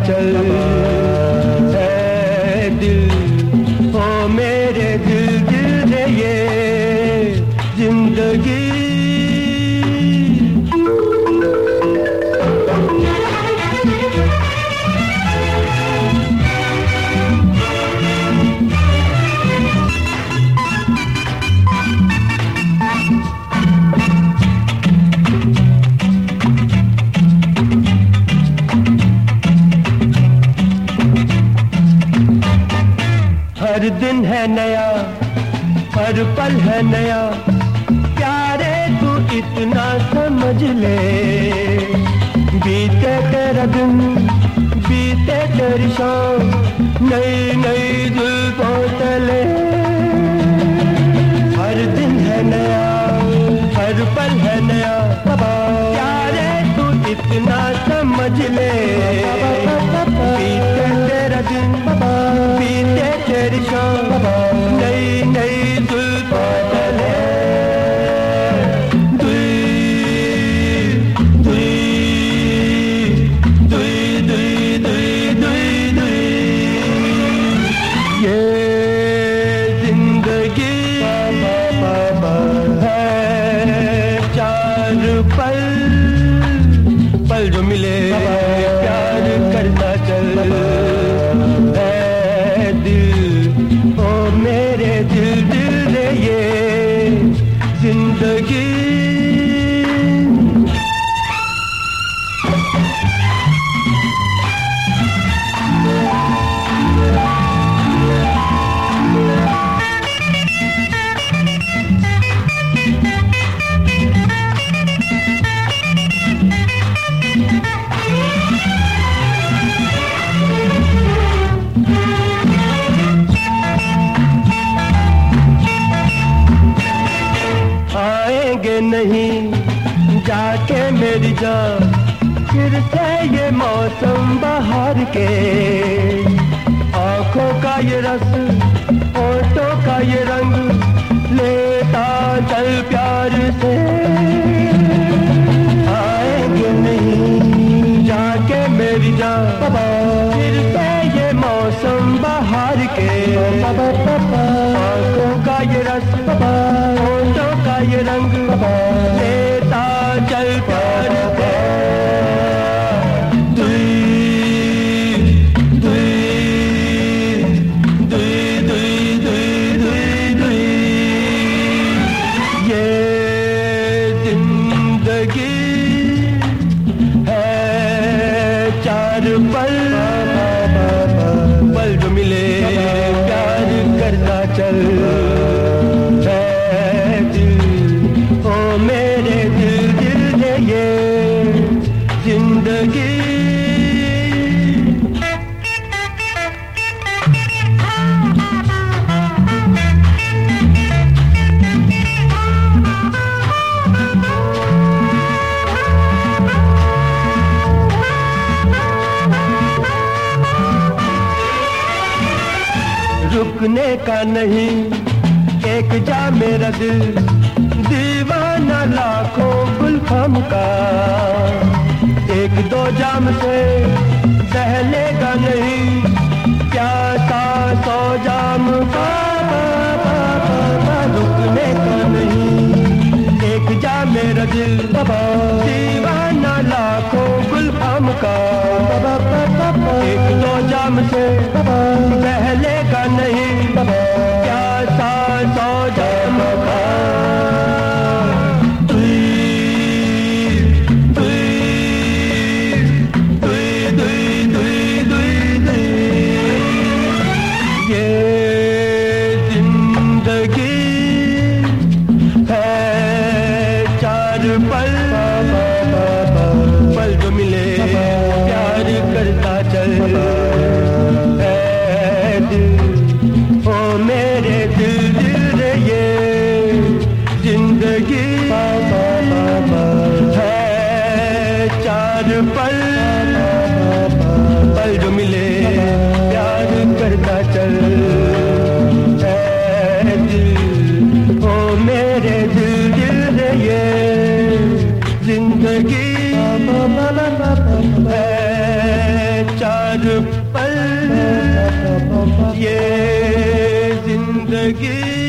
चल है दिल, ओ मेरे दिल दिल दे ये जिंदगी। हर दिन है नया, हर पल है नया, प्यारे तू इतना समझ ले। बीते तेरा दिन, बीते तेरी शाम, नई नई जुल्फों तले। हर दिन है नया, हर पल है नया, प्यारे तू इतना समझ ले। बीते तेरा दिन, बीते तेरी शाम, नई नई जुल्फों तले। ये जिंदगी है चार पल, पल जो मिले प्यार करता चल है दिल, ओ मेरे दिल दिल दे ये जिंदगी। आएंगे नहीं जाके मेरी जान फिर से ये मौसम बहार के। आंखों का ये रस, होठों का ये रंग, लेता चल प्यार से। आएंगे नहीं जाके मेरी जान फिर से ये मौसम बहार के। आंखों का ये रस, होठों का ये रंग, लेता चल प्यार से। ये जिंदगी है चार पल, पल जो मिले प्यार करता चल है दिल, ओ मेरे दिल दिल दे ये जिंदगी। रुकने का नहीं एक जा मेरा दिल, दीवाना लाखों गुलफम का। एक दो जाम से दहलेगा नहीं, प्यासा सौ जाम का। रुकने का नहीं एक जा मेरा दिल, दीवाना लाखों गुलफम का। एक दो जाम से दहलेगा नहीं, प्यासा सौ जाम का। दुई दुई दुई दुई दुई जिंदगी